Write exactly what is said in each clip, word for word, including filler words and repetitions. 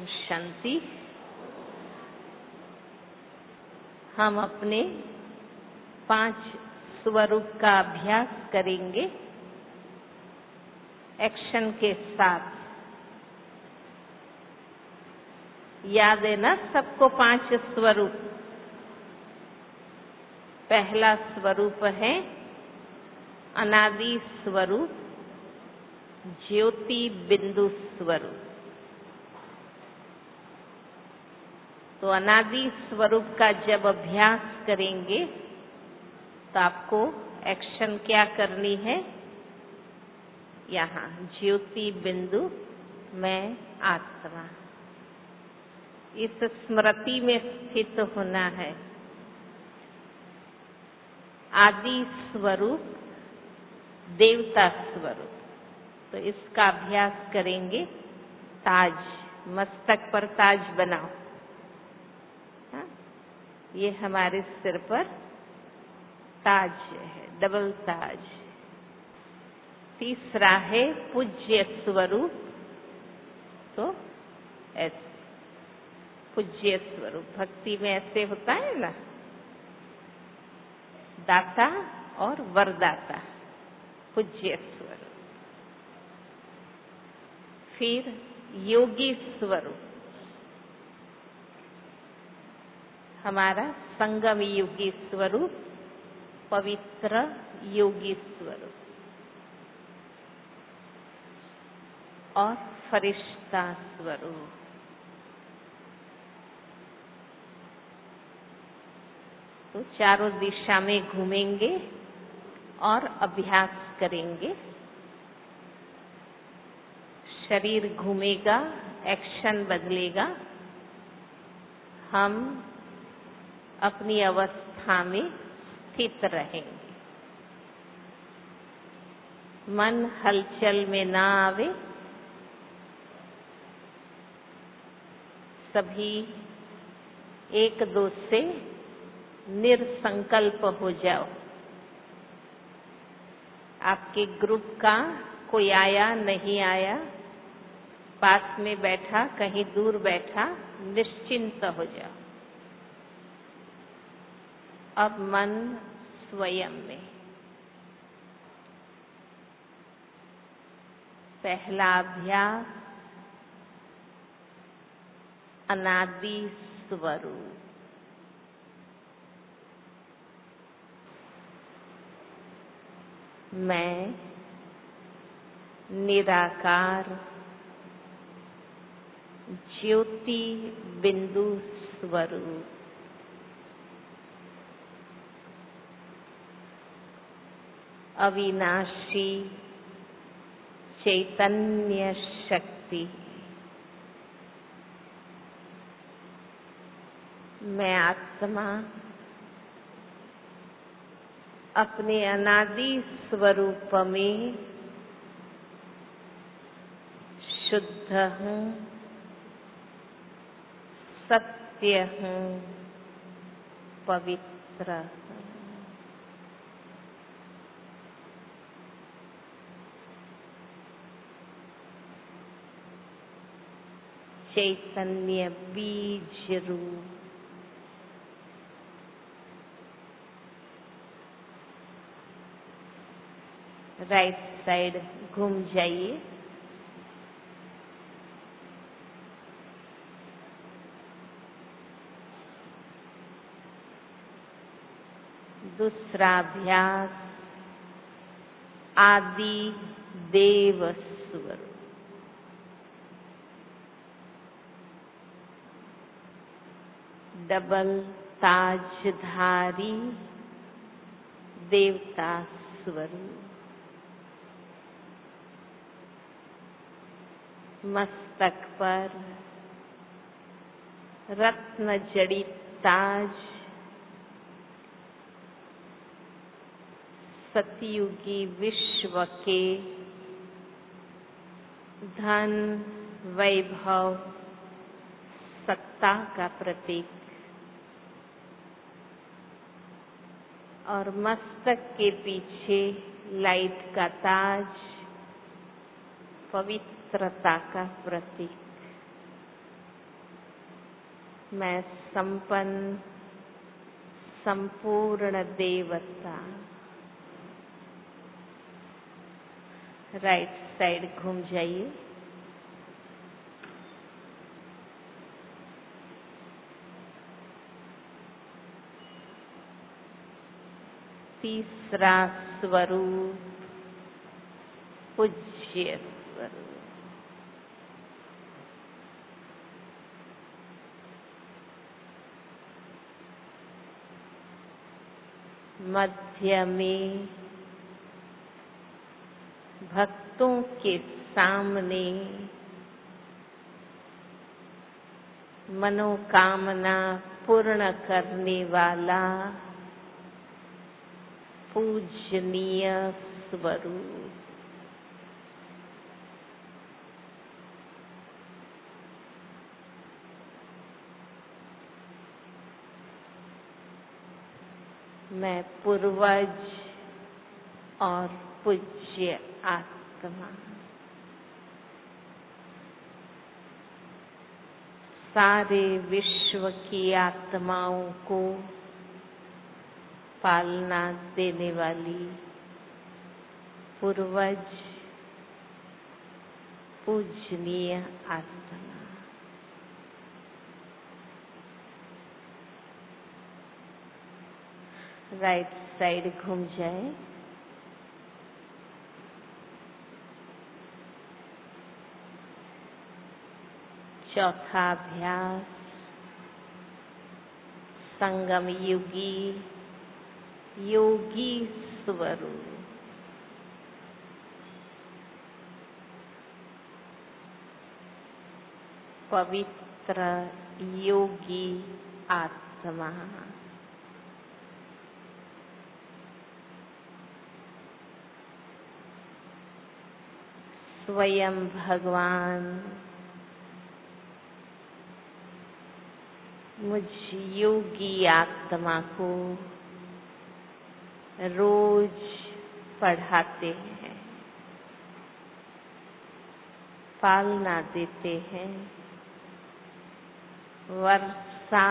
शांति। हम अपने पांच स्वरूप का अभ्यास करेंगे एक्शन के साथ। याद है ना सबको पांच स्वरूप? पहला स्वरूप है अनादि स्वरूप, ज्योति बिंदु स्वरूप। तो अनादि स्वरूप का जब अभ्यास करेंगे तो आपको एक्शन क्या करनी है? यहाँ ज्योति बिंदु मैं आत्मा, इस स्मृति में स्थित होना है। आदि स्वरूप देवता स्वरूप, तो इसका अभ्यास करेंगे। ताज, मस्तक पर ताज बनाओ। हाँ? ये हमारे सिर पर ताज है, डबल ताज। तीसरा है पूज्य स्वरूप, तो ऐसे पूज्य स्वरूप भक्ति में ऐसे होता है ना, दाता और वरदाता, पूज्य स्वरूप। फिर योगी स्वरूप, हमारा संगम योगी स्वरूप, पवित्र योगी स्वरूप। और फरिश्ता स्वरूप। तो चारों दिशा में घूमेंगे और अभ्यास करेंगे। शरीर घूमेगा, एक्शन बदलेगा, हम अपनी अवस्था में स्थित रहेंगे। मन हलचल में ना आवे, सभी एक दो से निरसंकल्प हो जाओ। आपके ग्रुप का कोई आया नहीं आया, पास में बैठा कहीं दूर बैठा, निश्चिंत हो जाओ। अब मन स्वयं में। पहला अभ्यास अनादि स्वरूप। मैं निराकार ज्योति बिंदु स्वरूप। अविनाशी चैतन्य शक्ति। मैं आत्मा अपने अनादि स्वरूप में शुद्ध हूँ, सत्य हूँ, पवित्र हूँ। चैतन्य बीज रूप। राइट साइड घूम जाइए। दूसरा अभ्यास आदि देव स्वरूप। डबल ताजधारी देवता स्वरूप। मस्तक पर रत्न जड़ित ताज, सतयुगी विश्व के धन वैभव सत्ता का प्रतीक। और मस्तक के पीछे लाइट का ताज, पवित्रता का प्रतीक। मैं संपन्न संपूर्ण देवता। राइट साइड घूम जाइए। तीसरा स्वरूप पूज्य स्वरूप। मध्य में भक्तों के सामने मनोकामना पूर्ण करने वाला पूजनीय स्वरूप। मैं पूर्वज और पूज्य आत्मा। सारे विश्व की आत्माओं को पालना देने वाली पूर्वज पूजनीय आत्मा। राइट साइड घूम जाए। चौथा अभ्यास संगम युगी योगी स्वरूप। पवित्र योगी आत्मा। स्वयं भगवान मुझ योगी आत्मा को रोज पढ़ाते हैं, पालना देते हैं, वर्षा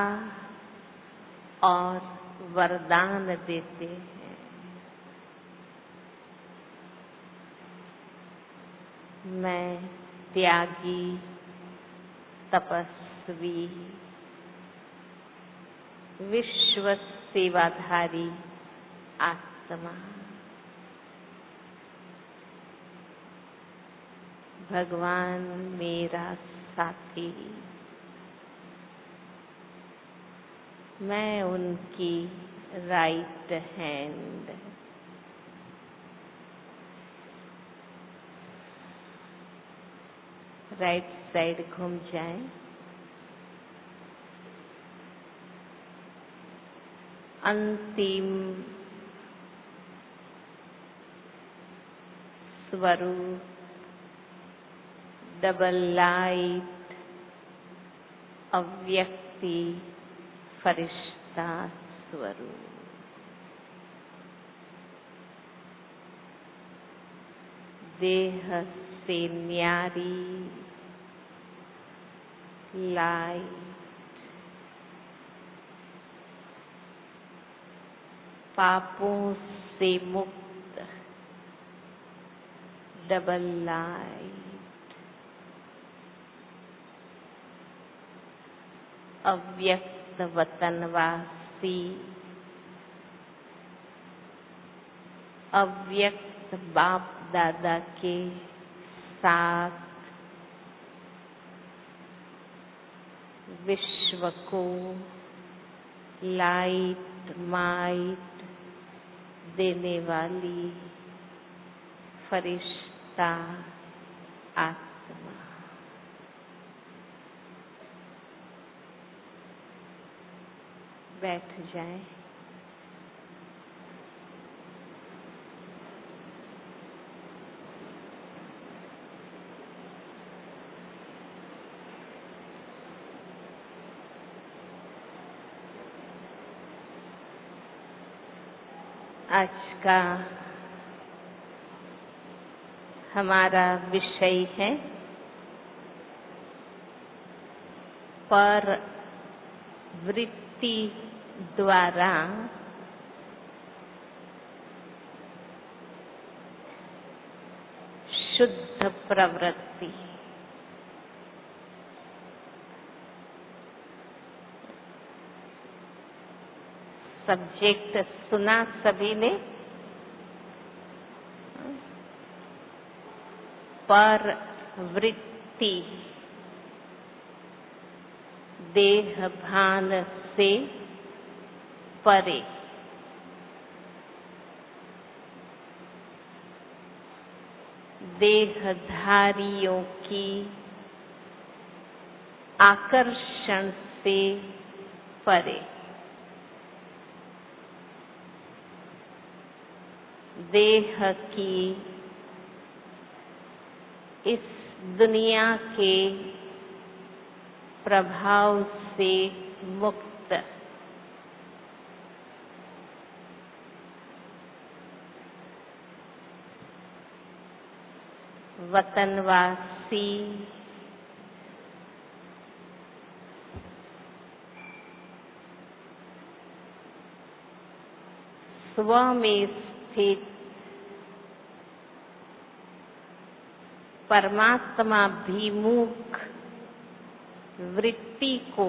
और वरदान देते हैं। मैं त्यागी तपस्वी विश्व सेवाधारी आत्मा। भगवान मेरा साथी। मैं उनकी राइट हैंड। राइट साइड घूम जाएं। अंतिम स्वरूप डबल लाइट अव्यक्ति फरिश्ता स्वरूप। देह से न्यारी लाइट, पापों से मुक्त डबल लाइट, अव्यक्त वतनवासी, अव्यक्त बाप दादा के साथ विश्व को लाइट माइट देने वाली फरिश्ता आत्मा। बैठ जाएं। आज का हमारा विषय है पर वृत्ति द्वारा शुद्ध प्रवृत्ति। सब्जेक्ट सुना सभी ने? पर वृत्ति देह भान से परे। देहधारियों की आकर्षण से परे। देह की इस दुनिया के प्रभाव से मुक्त। वतनवासी स्व में स्थित परमात्माभिमुख वृत्ति को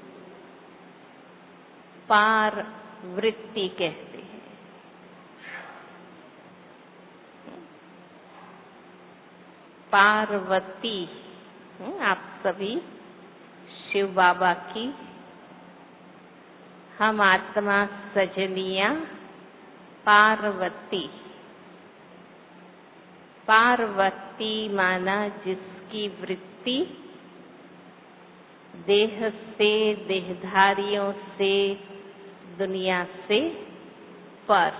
पार वृत्ति कहते हैं। पार्वती, आप सभी शिव बाबा की हम आत्मा सजनिया पार्वती। पार्वती माना जिसकी वृत्ति देह से, देहधारियों से, दुनिया से पर,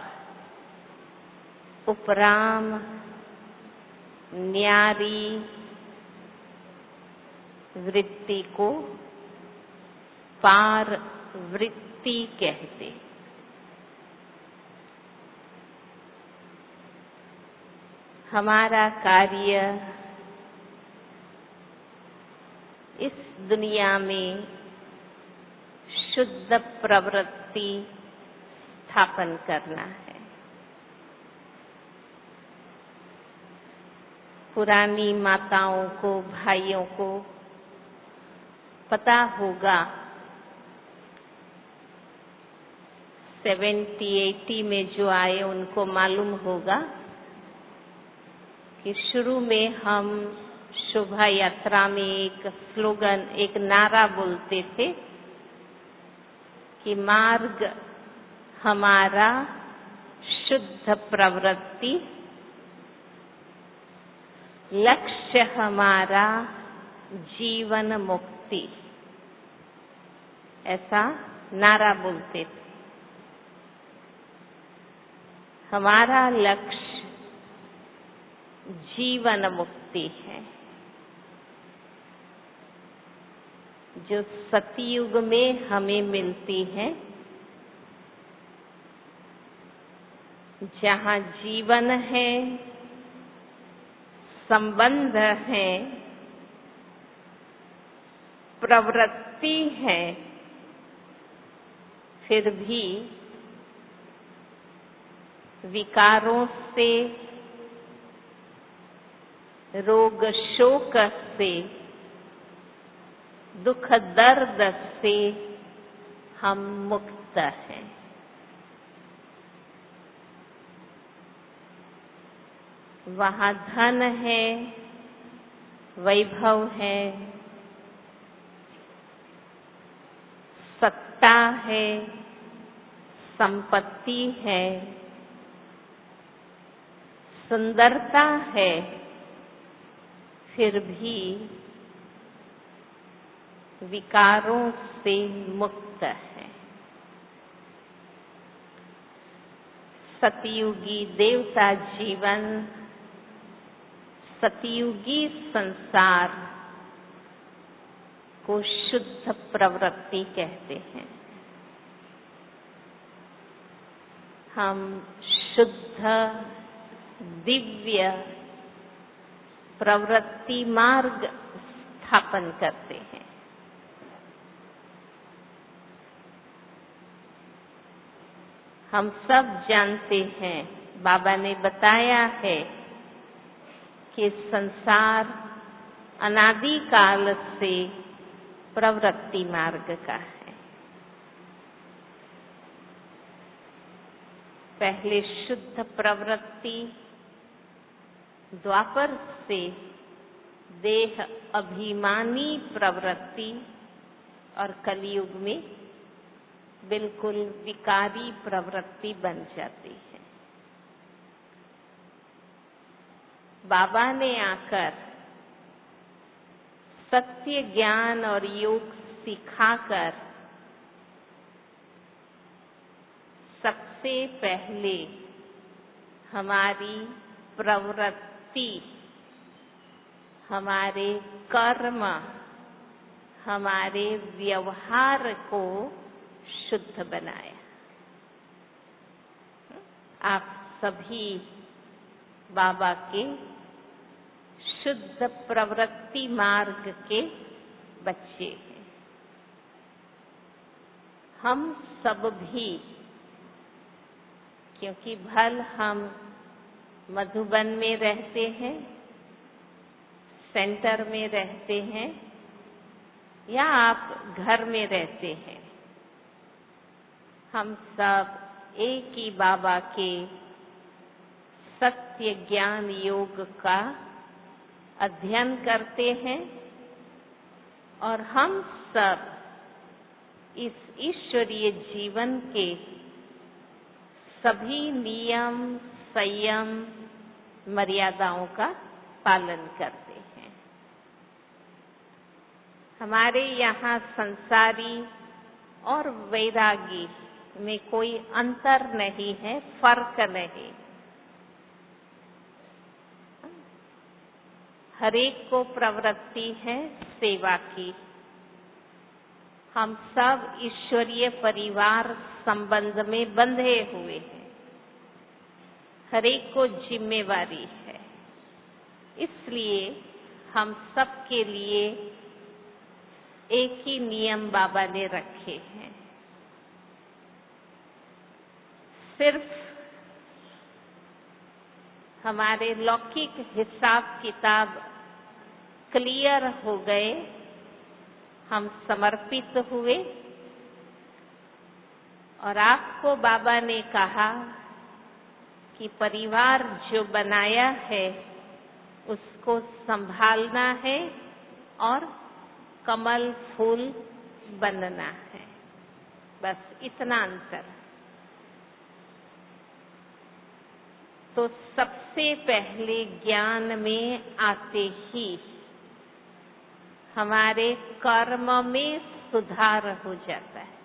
उपराम, न्यारी वृत्ति को पार वृत्ति कहते। हमारा कार्य इस दुनिया में शुद्ध प्रवृत्ति स्थापन करना है। पुरानी माताओं को, भाइयों को पता होगा सेवेंटी एटी में जो आए उनको मालूम होगा कि शुरू में हम शोभा यात्रा में एक स्लोगन, एक नारा बोलते थे कि मार्ग हमारा शुद्ध प्रवृत्ति, लक्ष्य हमारा जीवन मुक्ति। ऐसा नारा बोलते थे। हमारा लक्ष्य जीवन मुक्ति है। जो सतयुग में हमें मिलती है, जहाँ जीवन है, संबंध है, प्रवृत्ति है, फिर भी विकारों से, रोग शोक से, दुख दर्द से हम मुक्त हैं। वहाँ धन है, वैभव है, सत्ता है, संपत्ति है, सुंदरता है, फिर भी विकारों से मुक्त है। सतयुगी देवता जीवन, सतयुगी संसार को शुद्ध प्रवृत्ति कहते हैं। हम शुद्ध दिव्य प्रवृत्ति मार्ग स्थापन करते हैं। हम सब जानते हैं, बाबा ने बताया है कि संसार अनादि काल से प्रवृत्ति मार्ग का है। पहले शुद्ध प्रवृत्ति, द्वापर से देह अभिमानी प्रवृत्ति और कलयुग में बिल्कुल विकारी प्रवृत्ति बन जाती है। बाबा ने आकर सत्य ज्ञान और योग सिखाकर सबसे पहले हमारी प्रवृत्ति, हमारे कर्म, हमारे व्यवहार को शुद्ध बनाया। आप सभी बाबा के शुद्ध प्रवृत्ति मार्ग के बच्चे हैं। हम सब भी, क्योंकि भल हम मधुबन में रहते हैं, सेंटर में रहते हैं, या आप घर में रहते हैं, हम सब एक ही बाबा के सत्य ज्ञान योग का अध्ययन करते हैं और हम सब इस ईश्वरीय जीवन के सभी नियम, संयम, मर्यादाओं का पालन करते हैं। हमारे यहाँ संसारी और वैरागी में कोई अंतर नहीं है, फर्क नहीं। हरेक को प्रवृत्ति है सेवा की। हम सब ईश्वरीय परिवार संबंध में बंधे हुए हैं। हरेक को जिम्मेवारी है। इसलिए हम सब के लिए एक ही नियम बाबा ने रखे हैं। सिर्फ हमारे लौकिक हिसाब किताब क्लियर हो गए, हम समर्पित हुए और आपको बाबा ने कहा कि परिवार जो बनाया है उसको संभालना है और कमल फूल बनना है। बस इतना अंतर। तो सबसे पहले ज्ञान में आते ही हमारे कर्म में सुधार हो जाता है।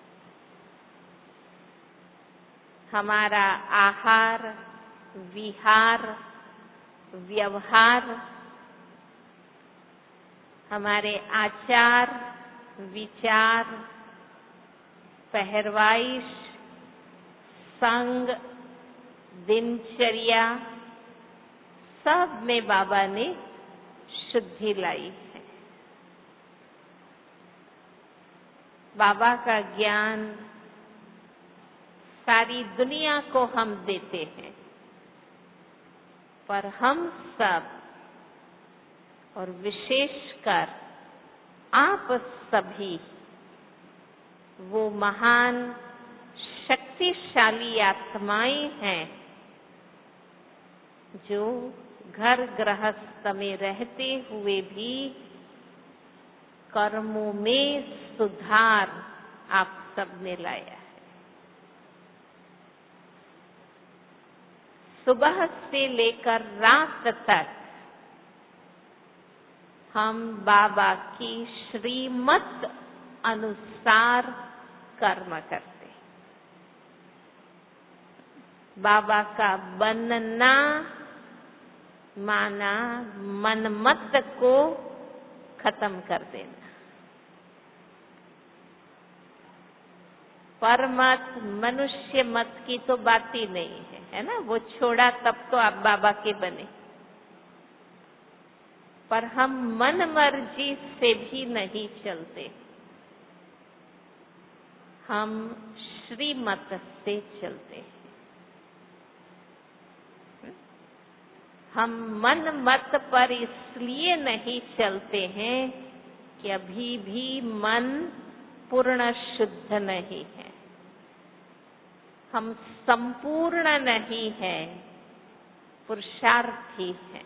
हमारा आहार, विहार, व्यवहार, हमारे आचार, विचार, पहरवाइश, संग, दिनचर्या, सब में बाबा ने शुद्धि लाई है। बाबा का ज्ञान सारी दुनिया को हम देते हैं, पर हम सब और विशेषकर आप सभी वो महान शक्तिशाली आत्माएं हैं जो घर गृहस्थ में रहते हुए भी कर्मों में सुधार आप सबने लाया है। सुबह से लेकर रात तक हम बाबा की श्रीमत अनुसार कर्म करते। बाबा का बनना माना मनमत को खत्म कर देना। परमत, मनुष्य मत की तो बात ही नहीं है, है ना। वो छोड़ा तब तो आप बाबा के बने। पर हम मन मर्जी से भी नहीं चलते। हम श्रीमत से चलते हैं। हम मन मत पर इसलिए नहीं चलते हैं कि अभी भी मन पूर्ण शुद्ध नहीं है, हम संपूर्ण नहीं है, पुरुषार्थी है।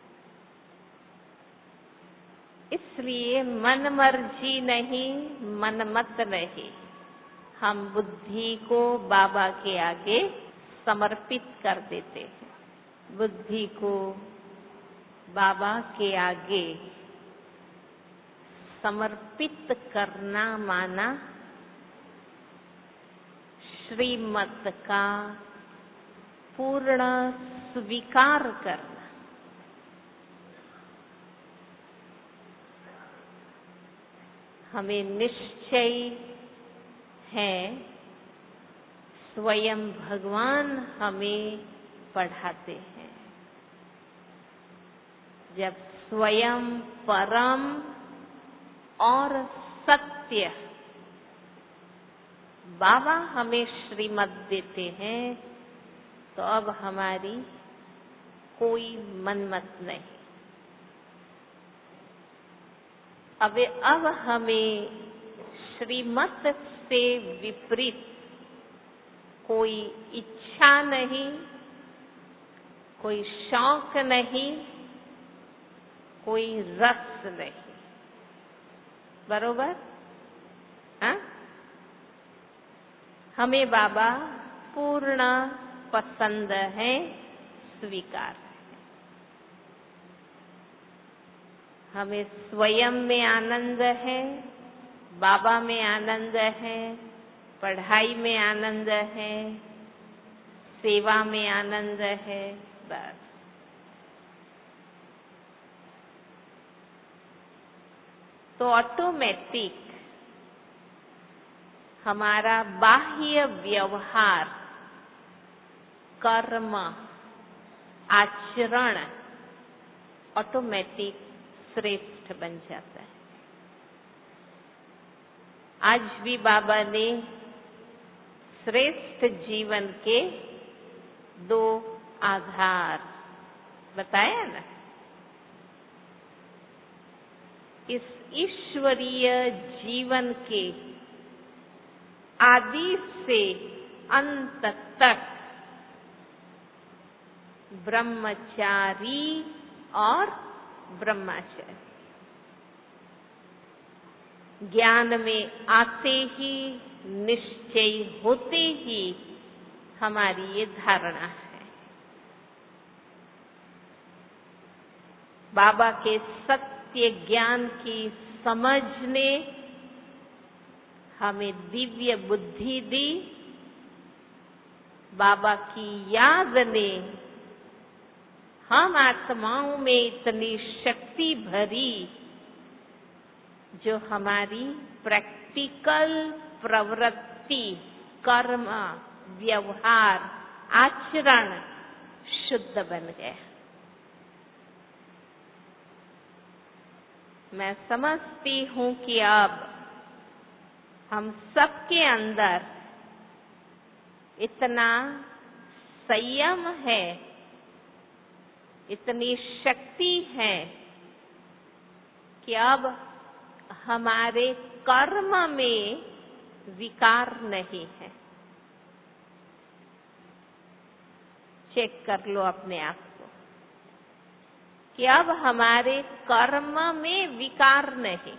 इसलिए मन मर्जी नहीं, मन मत नहीं, हम बुद्धि को बाबा के आगे समर्पित कर देते हैं। बुद्धि को बाबा के आगे समर्पित करना माना श्रीमत का पूर्ण स्वीकार करना। हमें निश्चय है, स्वयं भगवान हमें पढ़ाते हैं। जब स्वयं परम और सत्य बाबा हमें श्रीमत देते हैं, तो अब हमारी कोई मनमत नहीं। अब अब हमें श्रीमत से विपरीत कोई इच्छा नहीं, कोई शौक नहीं, कोई रस नहीं। बरोबर? हाँ? हमें बाबा पूर्ण पसंद है, स्वीकार है। हमें स्वयं में आनंद है, बाबा में आनंद है, पढ़ाई में आनंद है, सेवा में आनंद है। बस तो ऑटोमेटिक हमारा बाह्य व्यवहार, कर्म, आचरण ऑटोमेटिक श्रेष्ठ बन जाता है। आज भी बाबा ने श्रेष्ठ जीवन के दो आधार बताया ना। इस ईश्वरीय जीवन के आदि से अंत तक ब्रह्मचारी और ब्रह्मचारी, ज्ञान में आते ही, निश्चय होते ही हमारी ये धारणा है। बाबा के सत्य ज्ञान की समझ ने हमें दिव्य बुद्धि दी, बाबा की याद ने हम आत्माओं में इतनी शक्ति भरी जो हमारी प्रैक्टिकल प्रवृत्ति, कर्म, व्यवहार, आचरण शुद्ध बन गया। मैं समझती हूँ कि अब हम सबके अंदर इतना संयम है, इतनी शक्ति है कि अब हमारे कर्म में विकार नहीं है। चेक कर लो अपने आप को कि अब हमारे कर्म में विकार नहीं।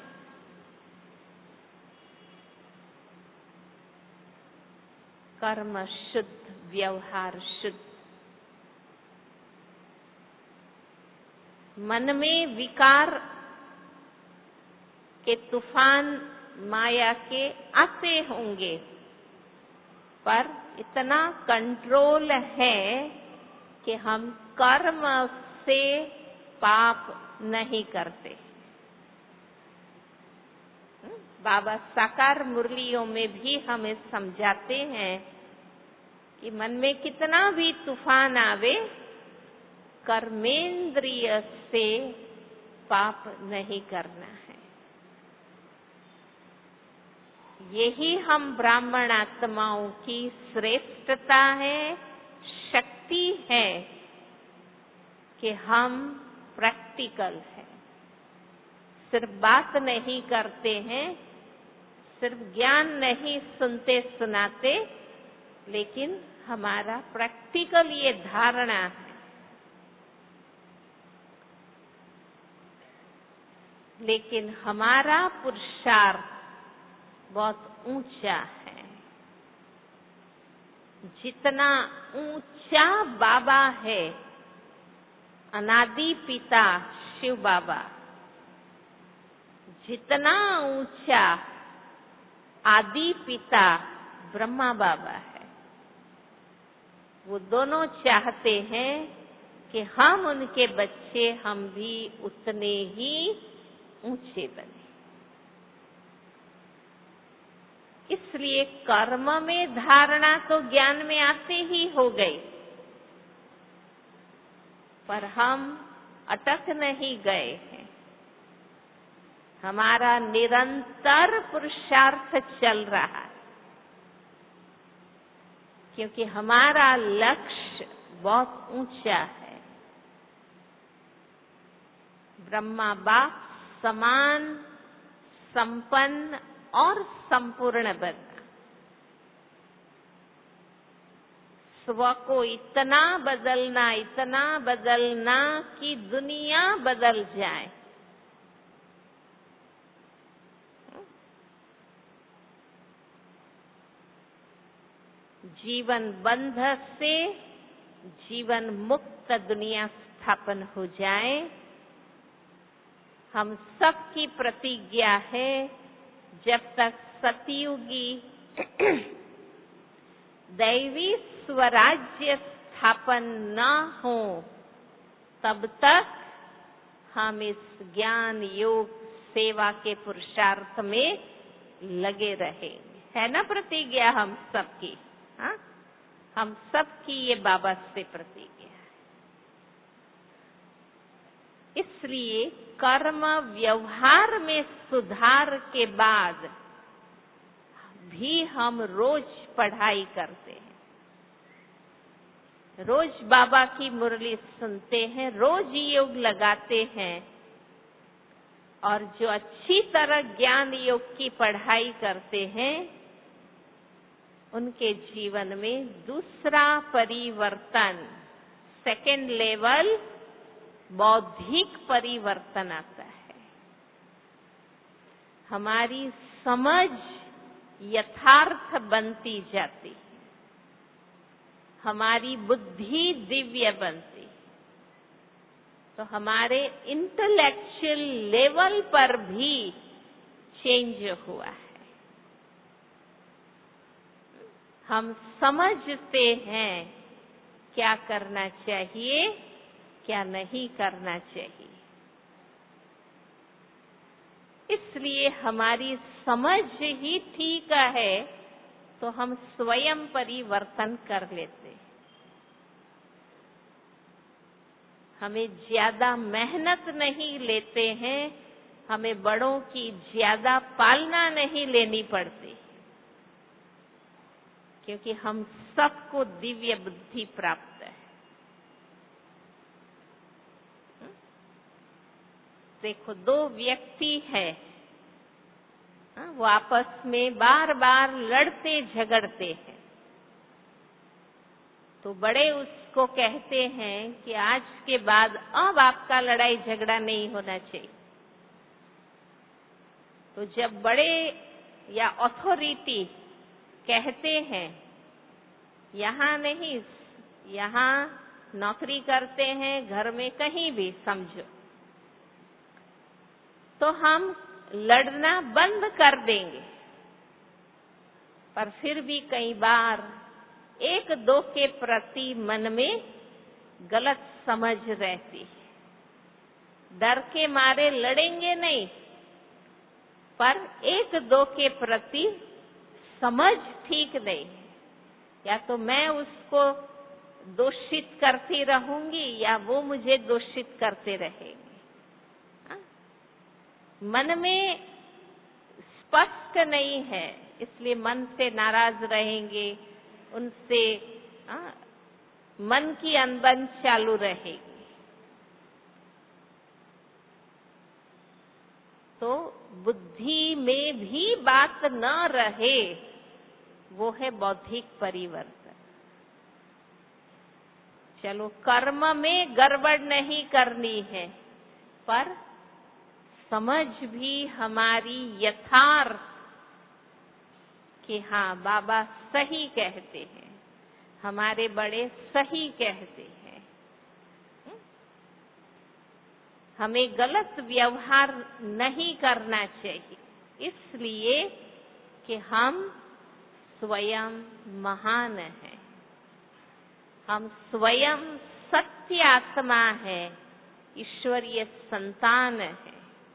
कर्म शुद्ध, व्यवहार शुद्ध। मन में विकार के तूफान माया के आते होंगे, पर इतना कंट्रोल है कि हम कर्म से पाप नहीं करते। बाबा साकार मुरलियों में भी हमें समझाते हैं कि मन में कितना भी तूफान आवे, कर्मेंद्रिय से पाप नहीं करना है। यही हम ब्राह्मण आत्माओं की श्रेष्ठता है, शक्ति है कि हम प्रैक्टिकल हैं। सिर्फ बात नहीं करते हैं, सिर्फ ज्ञान नहीं सुनते सुनाते, लेकिन हमारा प्रैक्टिकल ये धारणा है। लेकिन हमारा पुरुषार्थ बहुत ऊंचा है। जितना ऊंचा बाबा है, अनादि पिता शिव बाबा, जितना ऊंचा आदि पिता ब्रह्मा बाबा है, वो दोनों चाहते हैं कि हम उनके बच्चे, हम भी उतने ही ऊंचे बने। इसलिए कर्म में धारणा तो ज्ञान में आते ही हो गई, पर हम अटक नहीं गए हैं। हमारा निरंतर पुरुषार्थ चल रहा है, क्योंकि हमारा लक्ष्य बहुत ऊंचा है। ब्रह्मा बाप समान, संपन्न और संपूर्ण बनना। स्व को इतना बदलना, इतना बदलना कि दुनिया बदल जाए। जीवन बंध से जीवन मुक्त दुनिया स्थापन हो जाए। हम सबकी प्रतिज्ञा है, जब तक सतयुगी दैवी स्वराज्य स्थापन न हो, तब तक हम इस ज्ञान योग सेवा के पुरुषार्थ में लगे रहेंगे। है ना प्रतिज्ञा हम सबकी? हाँ, हम सबकी ये बाबा से प्रतिज्ञा है। इसलिए कर्म व्यवहार में सुधार के बाद भी हम रोज पढ़ाई करते हैं, रोज बाबा की मुरली सुनते हैं, रोज योग लगाते हैं, और जो अच्छी तरह ज्ञान योग की पढ़ाई करते हैं, उनके जीवन में दूसरा परिवर्तन, सेकेंड लेवल बौद्धिक परिवर्तन आता है। हमारी समझ यथार्थ बनती जाती है, हमारी बुद्धि दिव्य बनती, तो हमारे इंटेलेक्चुअल लेवल पर भी चेंज हुआ है। हम समझते हैं क्या करना चाहिए, क्या नहीं करना चाहिए। इसलिए हमारी समझ ही ठीक है, तो हम स्वयं परिवर्तन कर लेते हैं। हमें ज्यादा मेहनत नहीं लेते हैं, हमें बड़ों की ज्यादा पालना नहीं लेनी पड़ती, क्योंकि हम सबको दिव्य बुद्धि प्राप्त है। देखो, दो व्यक्ति है, वो आपस में बार बार लड़ते झगड़ते हैं, तो बड़े उसको कहते हैं कि आज के बाद अब आपका लड़ाई झगड़ा नहीं होना चाहिए। तो जब बड़े या अथॉरिटी कहते हैं, यहाँ नहीं, यहाँ नौकरी करते हैं, घर में कहीं भी समझो, तो हम लड़ना बंद कर देंगे। पर फिर भी कई बार एक दो के प्रति मन में गलत समझ रहती है। डर के मारे लड़ेंगे नहीं, पर एक दो के प्रति समझ ठीक नहीं है। या तो मैं उसको दोषित करती रहूंगी, या वो मुझे दोषित करते रहेंगे। मन में स्पष्ट नहीं है, इसलिए मन से नाराज रहेंगे, उनसे आ, मन की अनबन चालू रहेगी। तो बुद्धि में भी बात न रहे, वो है बौद्धिक परिवर्तन। चलो, कर्म में गड़बड़ नहीं करनी है, पर समझ भी हमारी यथार्थ कि हाँ बाबा सही कहते हैं, हमारे बड़े सही कहते हैं, हमें गलत व्यवहार नहीं करना चाहिए, इसलिए कि हम स्वयं महान हैं, हम स्वयं सत्य आत्मा है, ईश्वरीय संतान है।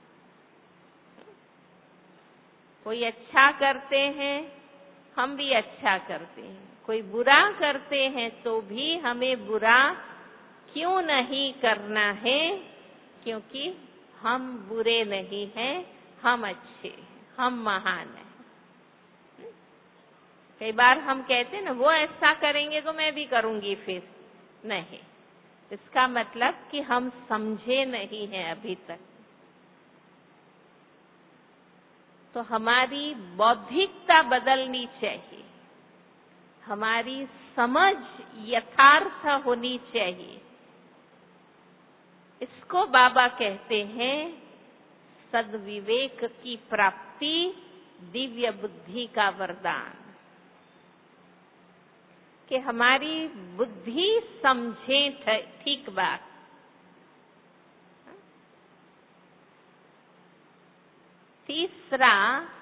कोई अच्छा करते हैं, हम भी अच्छा करते हैं, कोई बुरा करते हैं तो भी हमें बुरा क्यों नहीं करना है, क्योंकि हम बुरे नहीं हैं, हम अच्छे हैं, हम महान हैं। कई बार हम कहते हैं ना, वो ऐसा करेंगे तो मैं भी करूंगी, फिर नहीं, इसका मतलब कि हम समझे नहीं हैं अभी तक। तो हमारी बौद्धिकता बदलनी चाहिए, हमारी समझ यथार्थ होनी चाहिए। इसको बाबा कहते हैं सद्विवेक की प्राप्ति, दिव्य बुद्धि का वरदान, कि हमारी बुद्धि समझे ठीक बात। तीसरा,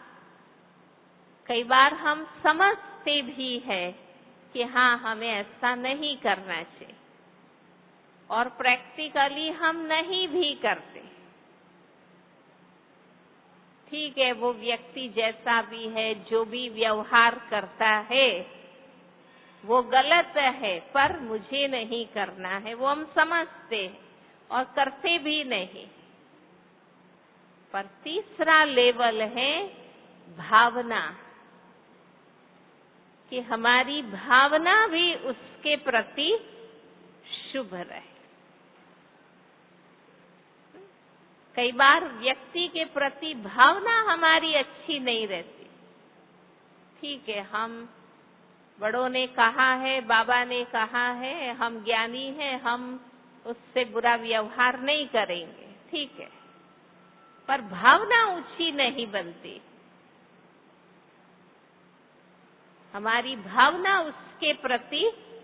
कई बार हम समझते भी है कि हाँ हमें ऐसा नहीं करना चाहिए, और प्रैक्टिकली हम नहीं भी करते। ठीक है, वो व्यक्ति जैसा भी है, जो भी व्यवहार करता है वो गलत है, पर मुझे नहीं करना है, वो हम समझते हैं और करते भी नहीं। पर तीसरा लेवल है भावना, कि हमारी भावना भी उसके प्रति शुभ रहे। कई बार व्यक्ति के प्रति भावना हमारी अच्छी नहीं रहती। ठीक है, हम बड़ों ने कहा है, बाबा ने कहा है, हम ज्ञानी हैं, हम उससे बुरा व्यवहार नहीं करेंगे, ठीक है, पर भावना ऊंची नहीं बनती। हमारी भावना उसके प्रति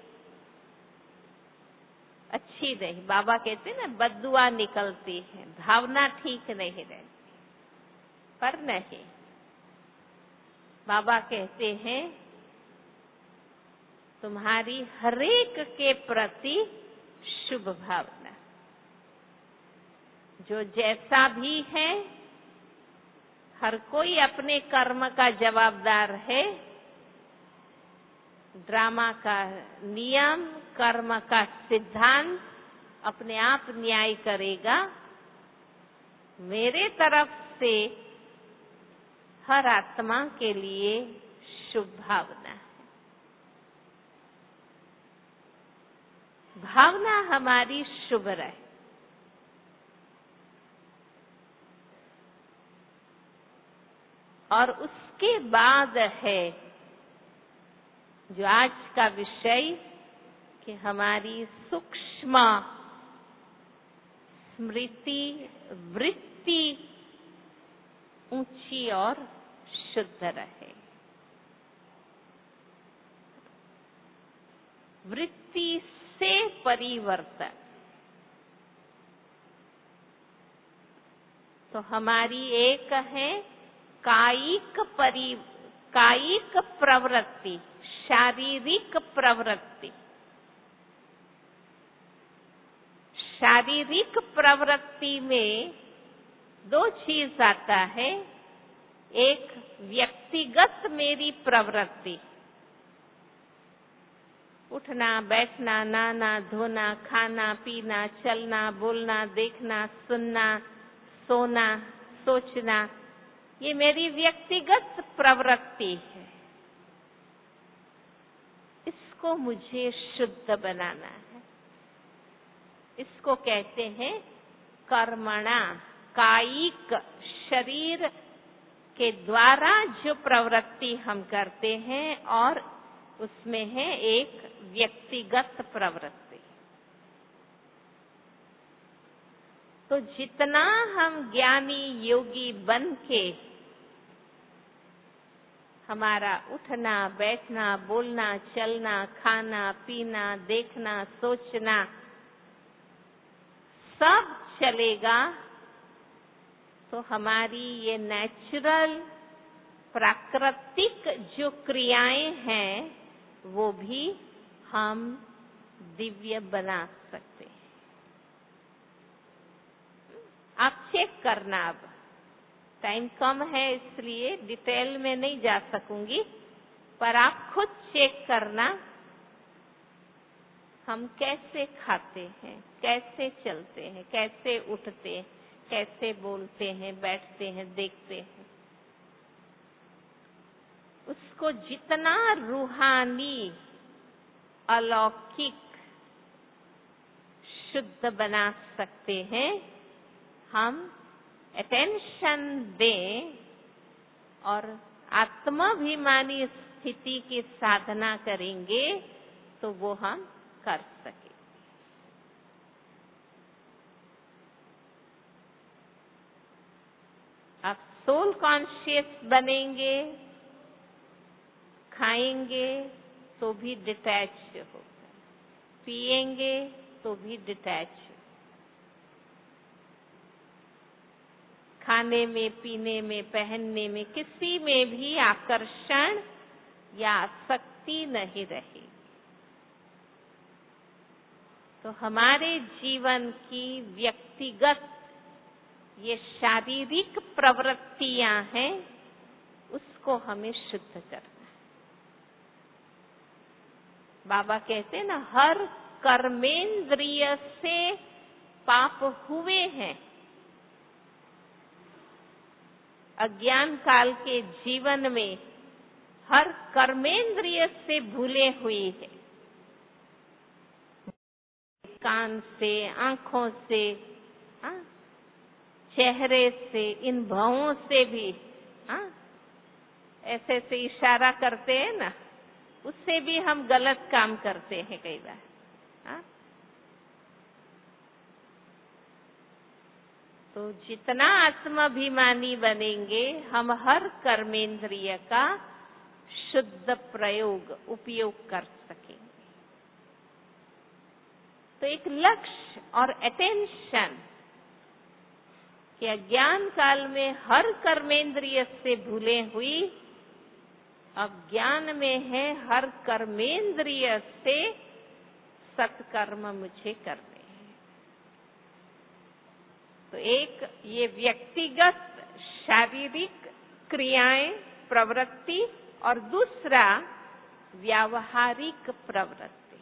अच्छी नहीं, बाबा कहते हैं ना, बद्दुआ निकलती है, भावना ठीक नहीं रहती। पर नहीं, बाबा कहते हैं तुम्हारी हरेक के प्रति शुभ भावना, जो जैसा भी है, हर कोई अपने कर्म का जवाबदार है। ड्रामा का नियम, कर्म का सिद्धांत अपने आप न्याय करेगा। मेरे तरफ से हर आत्मा के लिए शुभ भावना है। भावना हमारी शुभ रहे। और उसके बाद है जो आज का विषय, कि हमारी सूक्ष्म स्मृति वृत्ति ऊंची और शुद्ध रहे। वृत्ति से परिवर्तन, तो हमारी एक है कायिक परि कायिक प्रवृत्ति, शारीरिक प्रवृत्ति। शारीरिक प्रवृत्ति में दो चीज आता है। एक व्यक्तिगत मेरी प्रवृत्ति, उठना बैठना, नहाना धोना, खाना पीना, चलना बोलना, देखना सुनना, सोना सोचना, ये मेरी व्यक्तिगत प्रवृत्ति है, इसको मुझे शुद्ध बनाना है। इसको कहते हैं कर्मणा, कायिक शरीर के द्वारा जो प्रवृत्ति हम करते हैं, और उसमें है एक व्यक्तिगत प्रवृत्ति। तो जितना हम ज्ञानी योगी बन के हमारा उठना, बैठना, बोलना, चलना, खाना, पीना, देखना, सोचना सब चलेगा, तो हमारी ये नेचुरल प्राकृतिक जो क्रियाएं हैं वो भी हम दिव्य बना सकते हैं। आप चेक करना, अब टाइम कम है इसलिए डिटेल में नहीं जा सकूंगी, पर आप खुद चेक करना हम कैसे खाते हैं, कैसे चलते हैं, कैसे उठते हैं, कैसे बोलते हैं, बैठते हैं, देखते हैं। उसको जितना रूहानी, अलौकिक, शुद्ध बना सकते हैं, हम अटेंशन दें और आत्माभिमानी स्थिति की साधना करेंगे तो वो हम कर सके। आप सोल कॉन्शियस बनेंगे, खाएंगे तो भी डिटैच होगा, पिएंगे तो भी डिटैच। खाने में, पीने में, पहनने में, किसी में भी आकर्षण या आसक्ति नहीं रही। तो हमारे जीवन की व्यक्तिगत ये शारीरिक प्रवृत्तियां हैं, उसको हमें शुद्ध करना है। बाबा कहते हैं ना, हर कर्मेंद्रिय से पाप हुए हैं। अज्ञान काल के जीवन में हर कर्मेंद्रिय से भूले हुई है, कान से, आंखों से, आ? चेहरे से, इन भावों से भी, आ? ऐसे ऐसे इशारा करते हैं ना, उससे भी हम गलत काम करते हैं कई बार। आ? तो जितना आत्माभिमानी बनेंगे, हम हर कर्मेंद्रिय का शुद्ध प्रयोग, उपयोग कर सकेंगे। तो एक लक्ष्य और अटेंशन कि अज्ञान काल में हर कर्मेंद्रिय से भूले हुई, अब ज्ञान में है हर कर्मेंद्रिय से सत्कर्म मुझे करने। तो एक ये व्यक्तिगत शारीरिक क्रियाएं, प्रवृत्ति, और दूसरा व्यावहारिक प्रवृत्ति।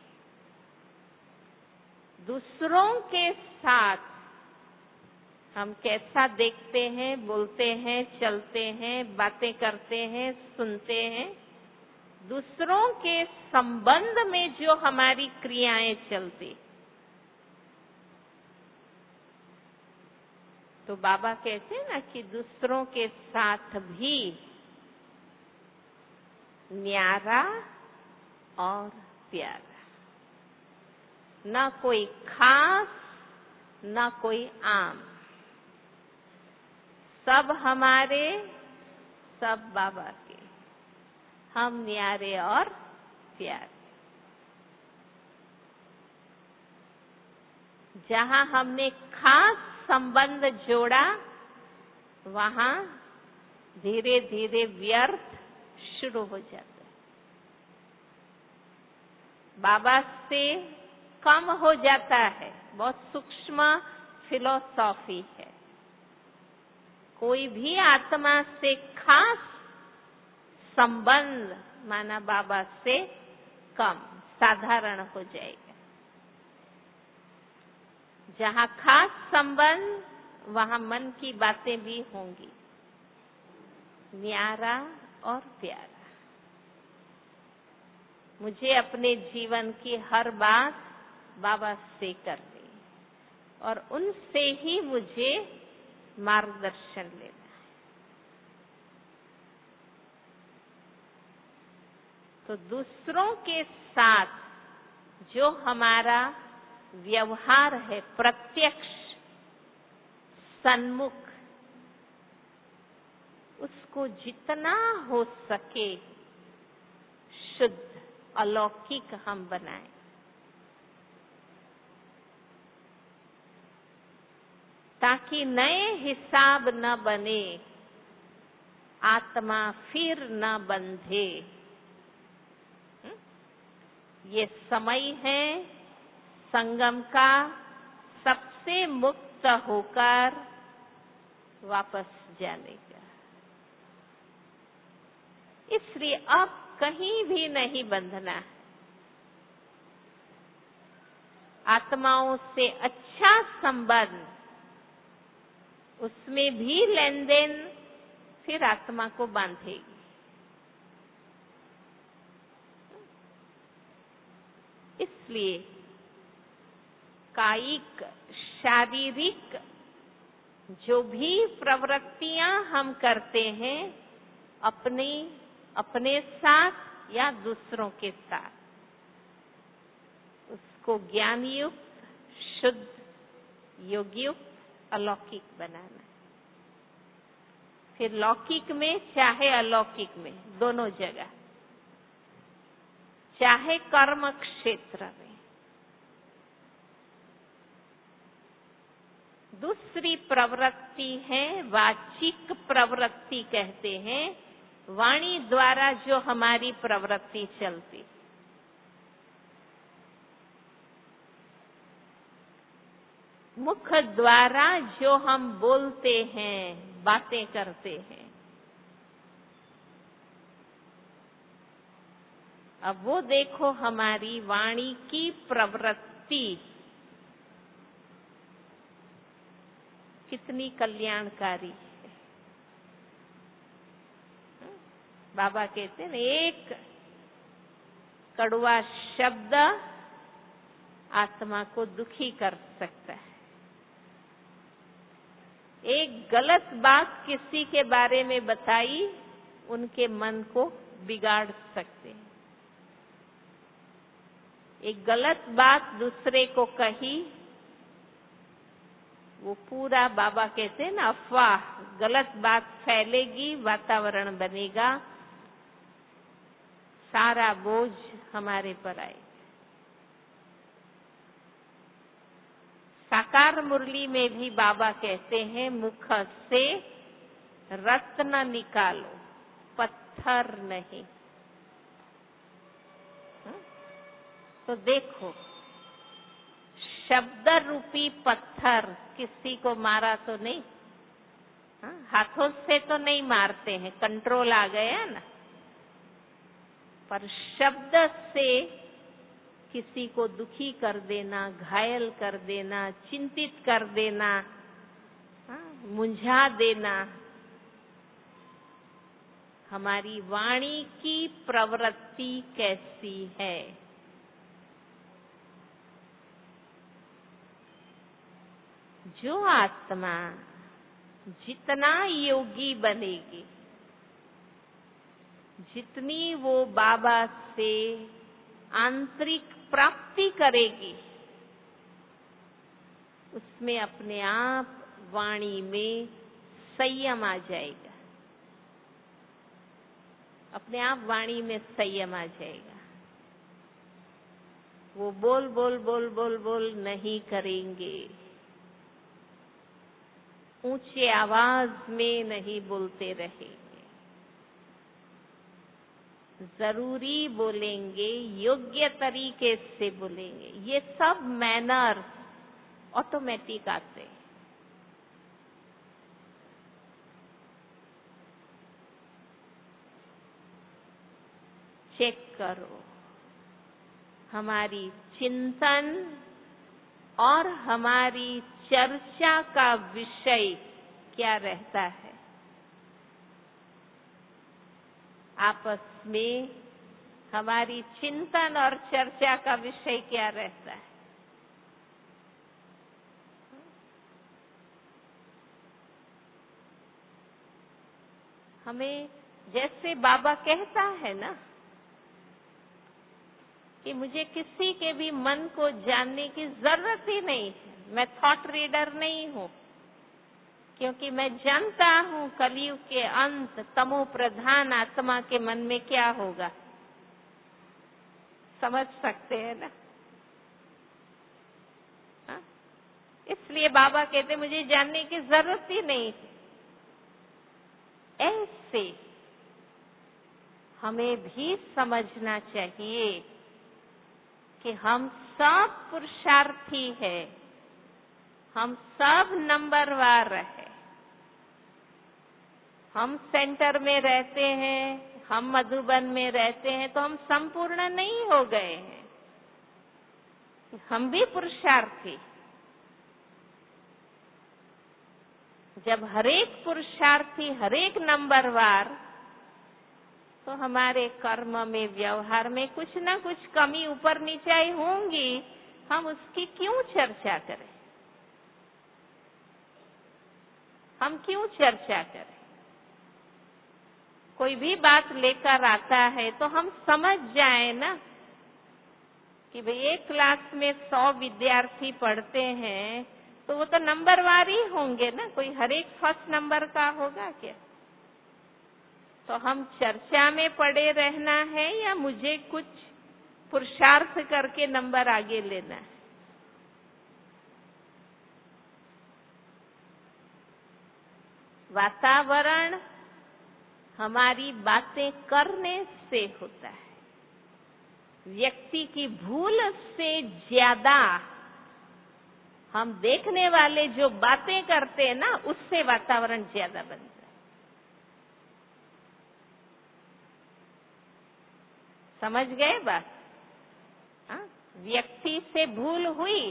दूसरों के साथ हम कैसा देखते हैं, बोलते हैं, चलते हैं, बातें करते हैं, सुनते हैं, दूसरों के संबंध में जो हमारी क्रियाएं चलती। तो बाबा कहते हैं ना कि दूसरों के साथ भी न्यारा और प्यारा, न कोई खास न कोई आम, सब हमारे, सब बाबा के, हम न्यारे और प्यारे। जहां हमने खास संबंध जोड़ा, वहां धीरे धीरे व्यर्थ शुरू हो जाता है। बाबा से कम हो जाता है। बहुत सूक्ष्म फिलॉसॉफी है। कोई भी आत्मा से खास संबंध माना बाबा से कम, साधारण हो जाएगा। जहां खास संबंध, वहां मन की बातें भी होंगी। न्यारा और प्यारा। मुझे अपने जीवन की हर बात बाबा से करनी और उनसे ही मुझे मार्गदर्शन लेना है। तो दूसरों के साथ जो हमारा व्यवहार है, प्रत्यक्ष सन्मुख, उसको जितना हो सके शुद्ध अलौकिक हम बनाएं। ताकि नए हिसाब न बने, आत्मा फिर न बंधे। ये समय है संगम का, सबसे मुक्त होकर वापस जाने का। इसलिए अब कहीं भी नहीं बंधना। आत्माओं से अच्छा संबंध, उसमें भी लेन देन फिर आत्मा को बांधेगी। इसलिए कायिक, शारीरिक जो भी प्रवृत्तियां हम करते हैं, अपनी अपने साथ या दूसरों के साथ, उसको ज्ञान युक्त, शुद्ध, योगयुक्त, अलौकिक बनाना। फिर लौकिक में चाहे अलौकिक में, दोनों जगह, चाहे कर्म क्षेत्र में। दूसरी प्रवृत्ति है वाचिक प्रवृत्ति कहते हैं, वाणी द्वारा जो हमारी प्रवृत्ति चलती। मुख द्वारा जो हम बोलते हैं, बातें करते हैं। अब वो देखो हमारी वाणी की प्रवृत्ति कितनी कल्याणकारी है। बाबा कहते हैं एक कड़वा शब्द आत्मा को दुखी कर सकता है। एक गलत बात किसी के बारे में बताई, उनके मन को बिगाड़ सकते हैं। एक गलत बात दूसरे को कही, वो पूरा, बाबा कहते हैं ना, अफवाह, गलत बात फैलेगी, वातावरण बनेगा, सारा बोझ हमारे पर आएगा। साकार मुरली में भी बाबा कहते हैं, मुख से रत्न निकालो, पत्थर नहीं। तो देखो, शब्द रूपी पत्थर किसी को मारा तो नहीं, हा? हाथों से तो नहीं मारते हैं, कंट्रोल आ गया ना। पर शब्द से किसी को दुखी कर देना, घायल कर देना, चिंतित कर देना, हा? मुंझा देना, हमारी वाणी की प्रवृत्ति कैसी है। जो आत्मा जितना योगी बनेगी, जितनी वो बाबा से आंतरिक प्राप्ति करेगी, उसमें अपने आप वाणी में संयम आ जाएगा। अपने आप वाणी में संयम आ जाएगा। वो बोल बोल बोल बोल बोल नहीं करेंगे, ऊंचे आवाज में नहीं बोलते रहेंगे, जरूरी बोलेंगे, योग्य तरीके से बोलेंगे। ये सब मैनर्स ऑटोमेटिक आते हैं। चेक करो हमारी चिंतन और हमारी चर्चा का विषय क्या रहता है। आपस में हमारी चिंतन और चर्चा का विषय क्या रहता है? हमें जैसे बाबा कहता है ना कि मुझे किसी के भी मन को जानने की जरूरत ही नहीं है, मैं थॉट रीडर नहीं हूं, क्योंकि मैं जानता हूं कलयुग के अंत तमो प्रधान आत्मा के मन में क्या होगा। समझ सकते हैं ना? हा? इसलिए बाबा कहते मुझे जानने की जरूरत ही नहीं है। ऐसे हमें भी समझना चाहिए कि हम सब पुरुषार्थी है, हम सब नंबरवार है। हम सेंटर में रहते हैं, हम मधुबन में रहते हैं, तो हम संपूर्ण नहीं हो गए हैं, हम भी पुरुषार्थी। जब हरेक पुरुषार्थी, हरेक नंबरवार, तो हमारे कर्म में, व्यवहार में कुछ ना कुछ कमी ऊपर नीचे होंगी, हम उसकी क्यों चर्चा करें? हम क्यों चर्चा करें? कोई भी बात लेकर आता है तो हम समझ जाए ना कि भाई एक क्लास में सौ विद्यार्थी पढ़ते हैं तो वो तो नंबरवार ही होंगे ना, कोई हर एक फर्स्ट नंबर का होगा क्या? तो हम चर्चा में पड़े रहना है या मुझे कुछ पुरुषार्थ करके नंबर आगे लेना है? वातावरण हमारी बातें करने से होता है। व्यक्ति की भूल से ज्यादा हम देखने वाले जो बातें करते हैं ना, उससे वातावरण ज्यादा बनता है। समझ गए बात? हाँ? व्यक्ति से भूल हुई,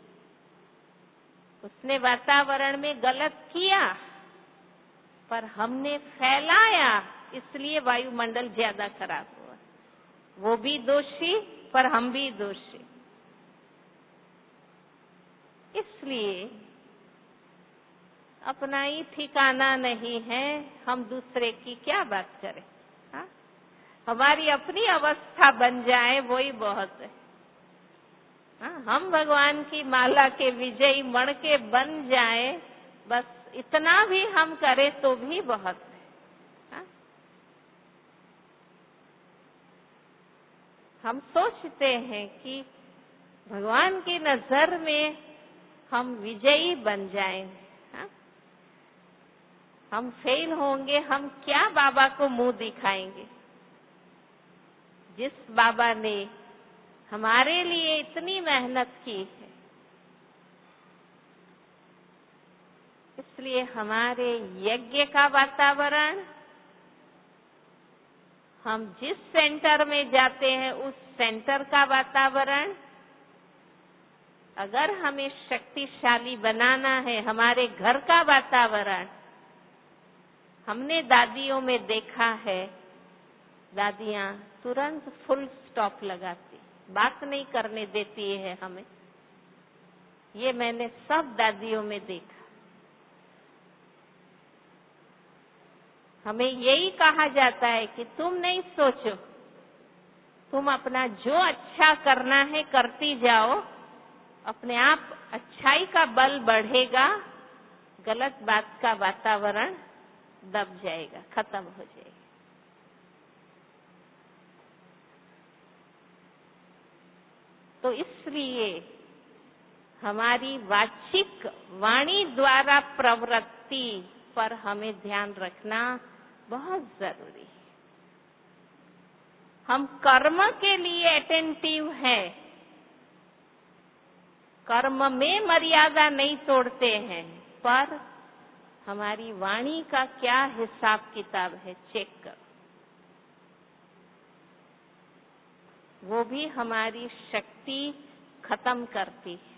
उसने वातावरण में गलत किया, पर हमने फैलाया, इसलिए वायुमंडल ज्यादा खराब हुआ। वो भी दोषी, पर हम भी दोषी। इसलिए अपना ही ठिकाना नहीं है, हम दूसरे की क्या बात करें? हा? हमारी अपनी अवस्था बन जाए वही बहुत है। हा? हम भगवान की माला के विजयी मण के बन जाए, बस इतना भी हम करें तो भी बहुत है। हा? हम सोचते हैं कि भगवान की नजर में हम विजयी बन जाएंगे, हा? हम फेल होंगे, हम क्या बाबा को मुंह दिखाएंगे? जिस बाबा ने हमारे लिए इतनी मेहनत की है, इसलिए हमारे यज्ञ का वातावरण, हम जिस सेंटर में जाते हैं उस सेंटर का वातावरण, अगर हमें शक्तिशाली बनाना है, हमारे घर का वातावरण, हमने दादियों में देखा है, दादियां तुरंत फुल स्टॉप लगाती, बात नहीं करने देती है हमें। ये मैंने सब दादियों में देखा। हमें यही कहा जाता है कि तुम नहीं सोचो, तुम अपना जो अच्छा करना है करती जाओ, अपने आप अच्छाई का बल बढ़ेगा, गलत बात का वातावरण दब जाएगा, खत्म हो जाएगा। तो इसलिए हमारी वाचिक वाणी द्वारा प्रवृत्ति पर हमें ध्यान रखना बहुत जरूरी है। हम कर्म के लिए अटेंटिव हैं, कर्म में मर्यादा नहीं तोड़ते हैं, पर हमारी वाणी का क्या हिसाब किताब है चेक करो। वो भी हमारी शक्ति खत्म करती है।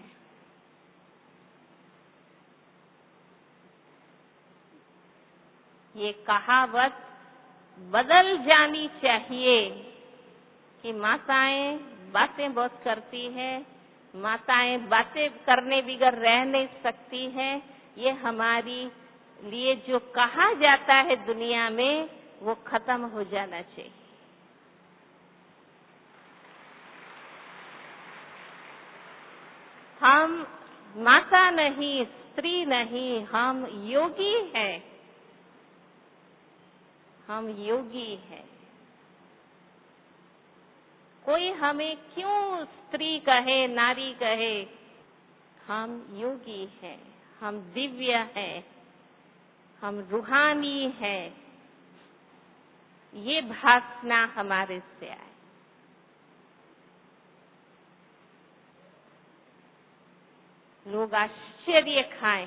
ये कहावत बदल जानी चाहिए कि माताएं बातें बहुत करती है, माताएं बातें करने बिगर रह नहीं सकती हैं। ये हमारी लिए जो कहा जाता है दुनिया में, वो खत्म हो जाना चाहिए। हम माता नहीं, स्त्री नहीं, हम योगी हैं। हम योगी हैं। कोई हमें क्यों स्त्री कहे, नारी कहे, हम योगी हैं, हम दिव्य हैं, हम रूहानी हैं। ये भावना हमारे से आए। लोग आश्चर्य खाएं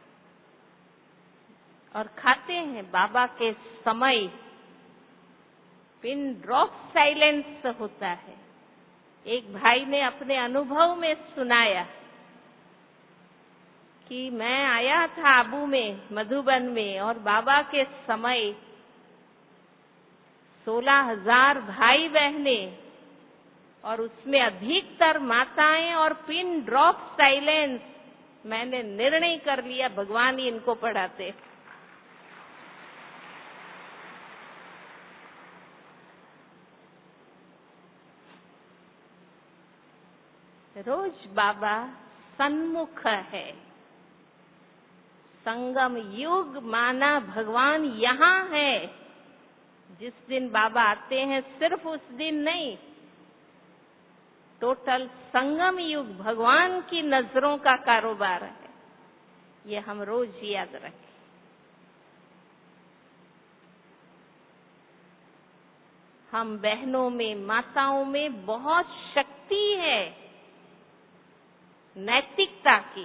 और खाते हैं। बाबा के समय पिन ड्रॉप साइलेंस होता है। एक भाई ने अपने अनुभव में सुनाया कि मैं आया था आबू में, मधुबन में, और बाबा के समय सोलह हजार भाई बहने और उसमें अधिकतर माताएं और पिन ड्रॉप साइलेंस। मैंने निर्णय कर लिया भगवान ही इनको पढ़ाते। रोज बाबा सन्मुख है। संगम युग माना भगवान यहाँ है। जिस दिन बाबा आते हैं सिर्फ उस दिन नहीं, टोटल संगम युग भगवान की नजरों का कारोबार है। ये हम रोज याद रखें। हम बहनों में, माताओं में बहुत शक्ति है नैतिकता की।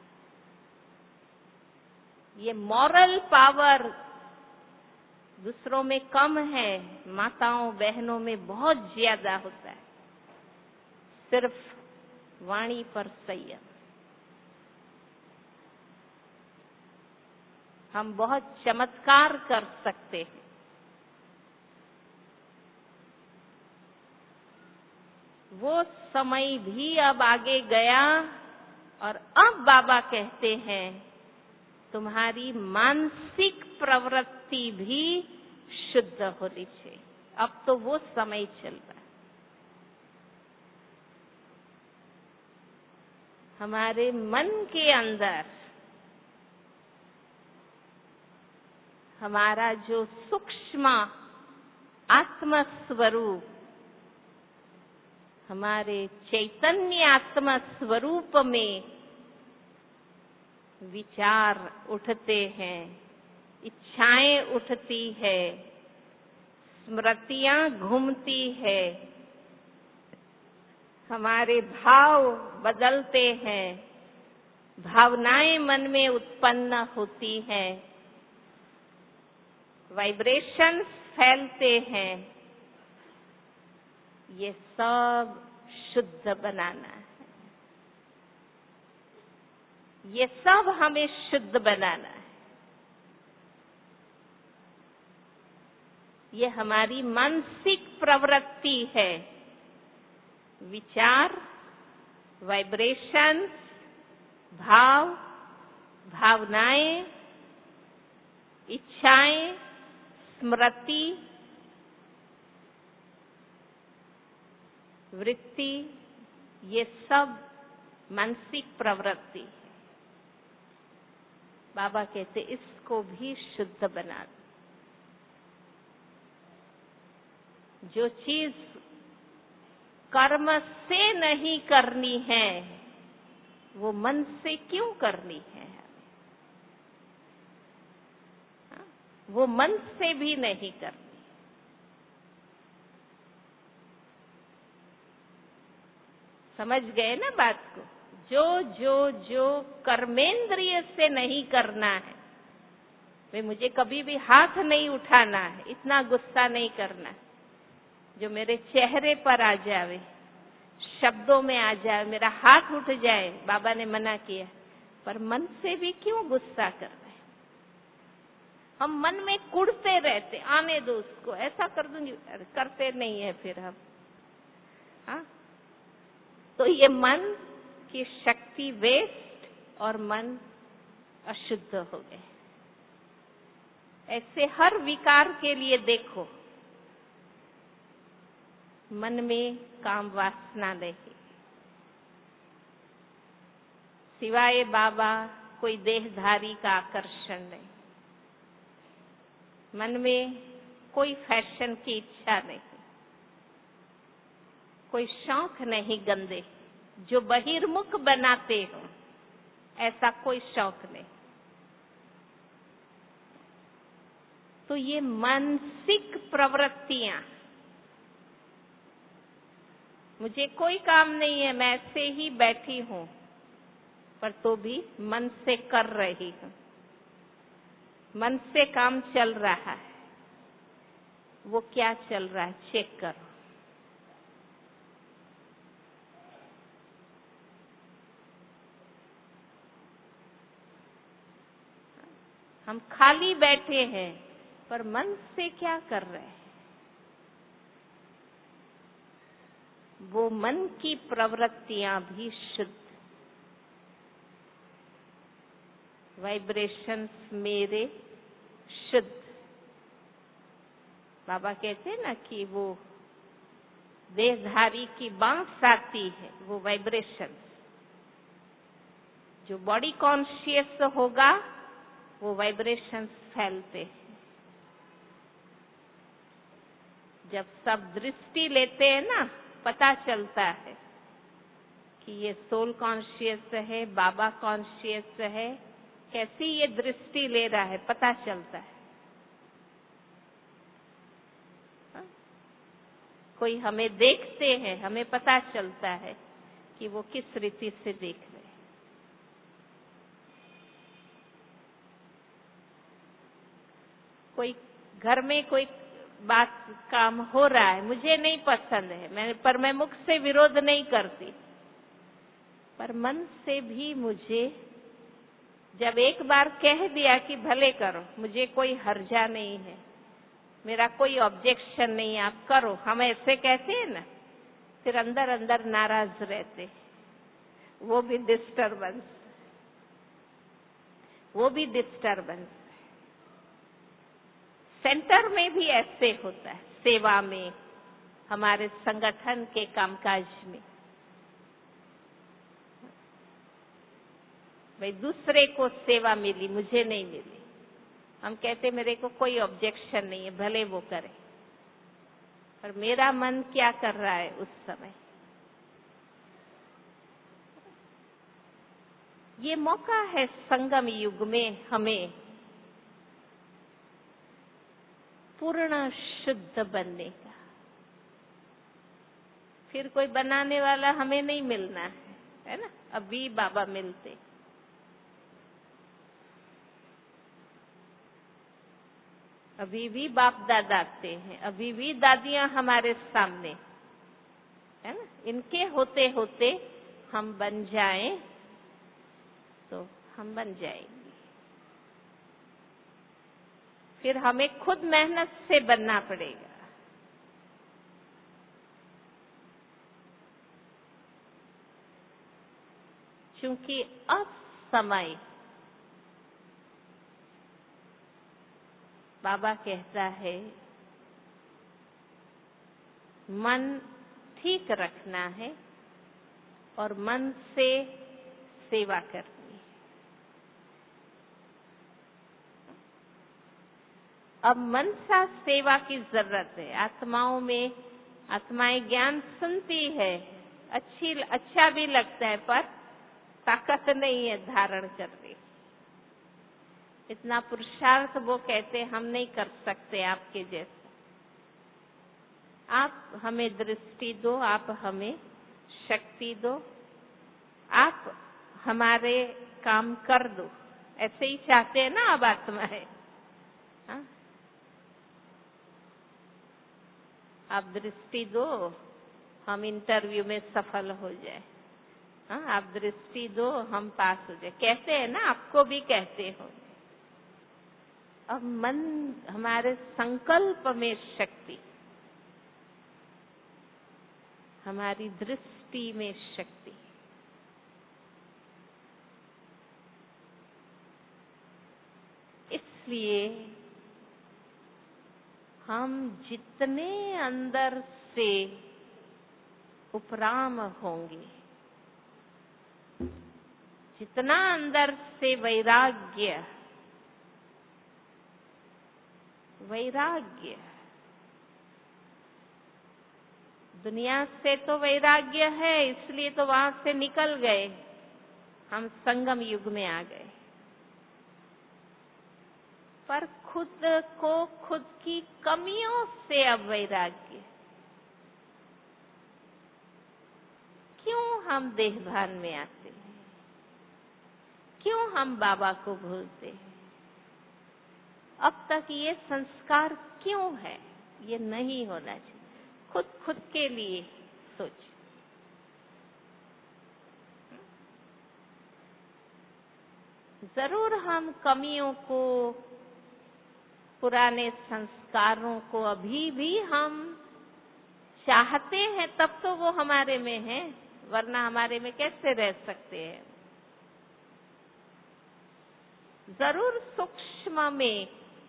ये मॉरल पावर दूसरों में कम है, माताओं बहनों में बहुत ज्यादा होता है। सिर्फ वाणी पर संयम। हम बहुत चमत्कार कर सकते हैं। वो समय भी अब आगे गया और अब बाबा कहते हैं तुम्हारी मानसिक प्रवृत्ति भी शुद्ध होनी चाहिए। अब तो वो समय चल रहा है। हमारे मन के अंदर हमारा जो सूक्ष्म आत्म स्वरूप, हमारे चैतन्य आत्मा स्वरूप में विचार उठते हैं, इच्छाएं उठती है, स्मृतियां घूमती है, हमारे भाव बदलते हैं, भावनाएं मन में उत्पन्न होती हैं, वाइब्रेशंस फैलते हैं। ये सब शुद्ध बनाना है। ये सब हमें शुद्ध बनाना है। ये हमारी मानसिक प्रवृत्ति है। विचार, वाइब्रेशंस, भाव, भावनाएं, इच्छाएं, स्मृति, वृत्ति, ये सब मानसिक प्रवृत्ति है। बाबा कहते इसको भी शुद्ध बना दो। जो चीज कर्म से नहीं करनी है, वो मन से क्यों करनी है? वो मन से भी नहीं करनी। समझ गए ना बात को? जो जो जो कर्मेंद्रिय से नहीं करना है, वे मुझे कभी भी हाथ नहीं उठाना है, इतना गुस्सा नहीं करना है, जो मेरे चेहरे पर आ जावे, शब्दों में आ जाए, मेरा हाथ उठ जाए, बाबा ने मना किया, पर मन से भी क्यों गुस्सा कर रहे? हम मन में कुढ़ते रहते, आने दो उसको, ऐसा कर दूंगी, करते नहीं है फिर हम। हाँ, तो ये मन की शक्ति वेस्ट और मन अशुद्ध हो गए। ऐसे हर विकार के लिए देखो, मन में काम वासना नहीं, सिवाय बाबा कोई देहधारी का आकर्षण नहीं, मन में कोई फैशन की इच्छा नहीं, कोई शौक नहीं गंदे जो बहिर्मुख बनाते हो, ऐसा कोई शौक नहीं। तो ये मानसिक प्रवृत्तियां, मुझे कोई काम नहीं है, मैं ऐसे ही बैठी हूं, पर तो भी मन से कर रही हूं, मन से काम चल रहा है। वो क्या चल रहा है चेक करो। हम खाली बैठे हैं, पर मन से क्या कर रहे हैं? वो मन की प्रवृत्तियां भी शुद्ध, वाइब्रेशंस मेरे शुद्ध। बाबा कहते हैं ना कि वो देहधारी की बांस आती है, वो वाइब्रेशन। जो बॉडी कॉन्शियस होगा वो वाइब्रेशंस फैलते हैं। जब सब दृष्टि लेते हैं ना, पता चलता है कि ये सोल कॉन्शियस है, बाबा कॉन्शियस है, कैसी ये दृष्टि ले रहा है, पता चलता है। हा? कोई हमें देखते हैं, हमें पता चलता है कि वो किस रीति से देख रहे हैं। कोई घर में कोई बात काम हो रहा है, मुझे नहीं पसंद है, मैं पर मैं मुख से विरोध नहीं करती, पर मन से भी मुझे जब एक बार कह दिया कि भले करो, मुझे कोई हर्जा नहीं है, मेरा कोई ऑब्जेक्शन नहीं, आप करो, हम ऐसे कहते हैं ना, फिर अंदर अंदर नाराज रहते, वो भी डिस्टर्बेंस, वो भी डिस्टर्बेंस। सेंटर में भी ऐसे होता है, सेवा में, हमारे संगठन के कामकाज में। भाई दूसरे को सेवा मिली, मुझे नहीं मिली, हम कहते मेरे को कोई ऑब्जेक्शन नहीं है, भले वो करे, पर मेरा मन क्या कर रहा है उस समय? ये मौका है संगम युग में हमें पूर्ण शुद्ध बनने का। फिर कोई बनाने वाला हमें नहीं मिलना है, है ना? अभी बाबा मिलते, अभी भी बाप दादा आते हैं, अभी भी दादियां हमारे सामने, है ना? इनके होते होते हम बन जाएं तो हम बन जाएंगे। फिर हमें खुद मेहनत से बनना पड़ेगा। क्योंकि अब समय, बाबा कहता है, मन ठीक रखना है और मन से सेवा करनी है। अब मनसा सेवा की जरूरत है। आत्माओं में, आत्माएं ज्ञान सुनती है, अच्छी अच्छा भी लगता है, पर ताकत नहीं है धारण करने। इतना पुरुषार्थ वो कहते हम नहीं कर सकते आपके जैसा। आप हमें दृष्टि दो, आप हमें शक्ति दो, आप हमारे काम कर दो। ऐसे ही चाहते हैं ना अब आत्माएं। हाँ? आप दृष्टि दो, हम इंटरव्यू में सफल हो जाए। हाँ? आप दृष्टि दो, हम पास हो जाए। कहते हैं ना, आपको भी कहते हो। अब मन, हमारे संकल्प में शक्ति, हमारी दृष्टि में शक्ति। इसलिए हम जितने अंदर से उपराम होंगे, जितना अंदर से वैराग्य वैराग्य दुनिया से तो वैराग्य है, इसलिए तो वहां से निकल गए, हम संगम युग में आ गए। पर खुद को, खुद की कमियों से अब वैराग्य। क्यों हम देहभान में आते हैं? क्यों हम बाबा को भूलते हैं? अब तक ये संस्कार क्यों है? ये नहीं होना चाहिए। खुद खुद के लिए सोच। जरूर हम कमियों को, पुराने संस्कारों को अभी भी हम चाहते हैं, तब तो वो हमारे में है, वरना हमारे में कैसे रह सकते हैं। जरूर सूक्ष्म में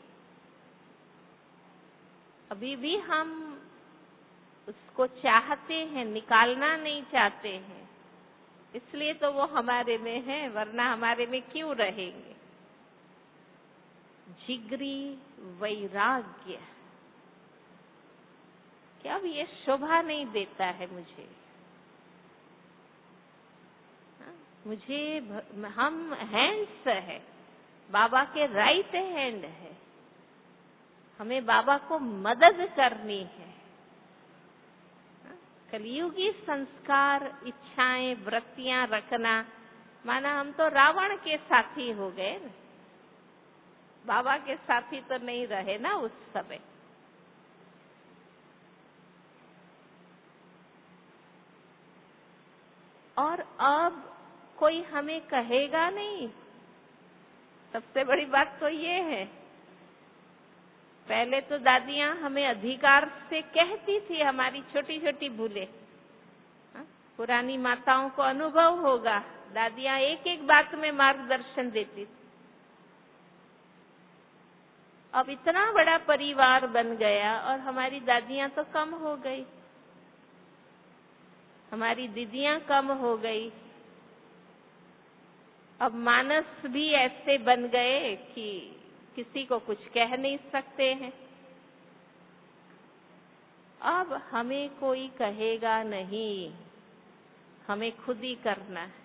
अभी भी हम उसको चाहते हैं, निकालना नहीं चाहते हैं, इसलिए तो वो हमारे में है, वरना हमारे में क्यों रहेंगे। जिगरी वैराग्य, क्या अब ये शोभा नहीं देता है मुझे? हा? मुझे, हम हैंड्स है, बाबा के राइट हैंड है, हमें बाबा को मदद करनी है। कलियुगी संस्कार, इच्छाएं, वृत्तियां रखना, माना हम तो रावण के साथी हो गए ना, बाबा के साथी तो नहीं रहे ना उस समय। और अब कोई हमें कहेगा नहीं। सबसे बड़ी बात तो ये है, पहले तो दादियां हमें अधिकार से कहती थी हमारी छोटी छोटी भूलें। पुरानी माताओं को अनुभव होगा, दादियां एक एक बात में मार्गदर्शन देती थी। अब इतना बड़ा परिवार बन गया और हमारी दादियां तो कम हो गई, हमारी दीदियां कम हो गई। अब मानस भी ऐसे बन गए कि किसी को कुछ कह नहीं सकते हैं। अब हमें कोई कहेगा नहीं, हमें खुद ही करना है।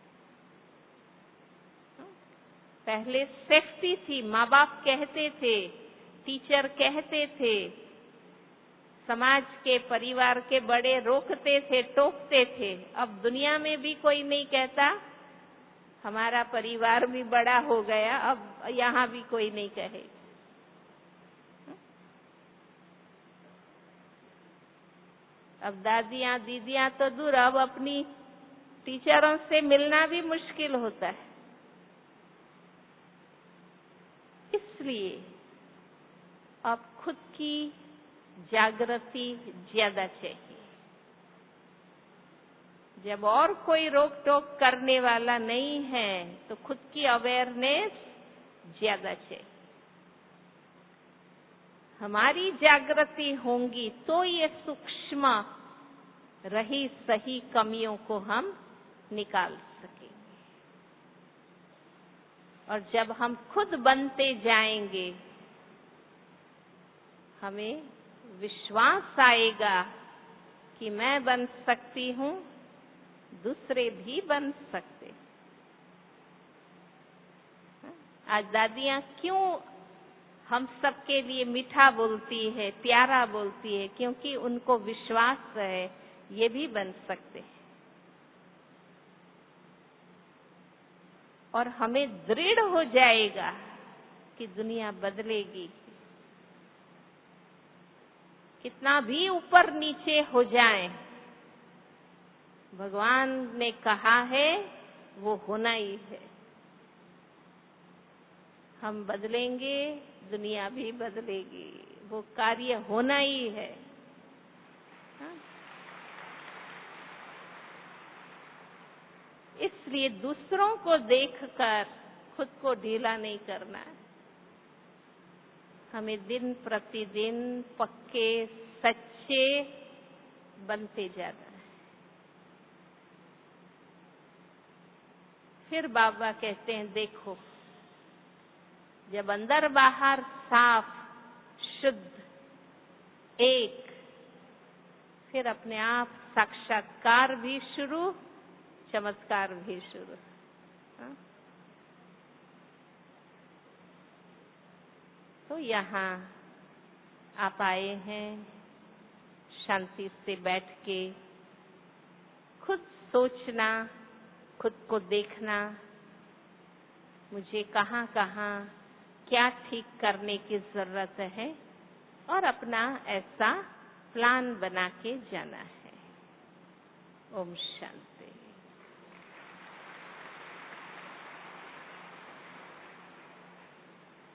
पहले सेफ्टी थी, माँ बाप कहते थे, टीचर कहते थे, समाज के, परिवार के बड़े रोकते थे, टोकते थे। अब दुनिया में भी कोई नहीं कहता, हमारा परिवार भी बड़ा हो गया, अब यहाँ भी कोई नहीं कहे। अब दादियां, दीदियां तो दूर, अब अपनी टीचरों से मिलना भी मुश्किल होता है। इसलिए अब खुद की जागृति ज्यादा चाहिए। जब और कोई रोक टोक करने वाला नहीं है तो खुद की अवेयरनेस ज्यादा चाहिए। हमारी जागृति होंगी तो ये सूक्ष्म रही सही कमियों को हम निकाल सकेंगे। और जब हम खुद बनते जाएंगे, हमें विश्वास आएगा कि मैं बन सकती हूँ, दूसरे भी बन सकते। आज दादियां क्यों हम सबके लिए मीठा बोलती है, प्यारा बोलती है? क्योंकि उनको विश्वास है ये भी बन सकते हैं। और हमें दृढ़ हो जाएगा कि दुनिया बदलेगी। कितना भी ऊपर नीचे हो जाए, भगवान ने कहा है वो होना ही है। हम बदलेंगे, दुनिया भी बदलेगी। वो कार्य होना ही है। हाँ? इसलिए दूसरों को देखकर खुद को ढीला नहीं करना है। हमें दिन प्रतिदिन पक्के सच्चे बनते जाना है। फिर बाबा कहते हैं, देखो, जब अंदर बाहर साफ, शुद्ध, एक, फिर अपने आप साक्षात्कार भी शुरू, चमत्कार भी शुरू। हाँ? तो यहाँ आप आए हैं शांति से बैठ के खुद सोचना, खुद को देखना, मुझे कहाँ कहाँ क्या ठीक करने की जरूरत है, और अपना ऐसा प्लान बना के जाना है। ओम शांति।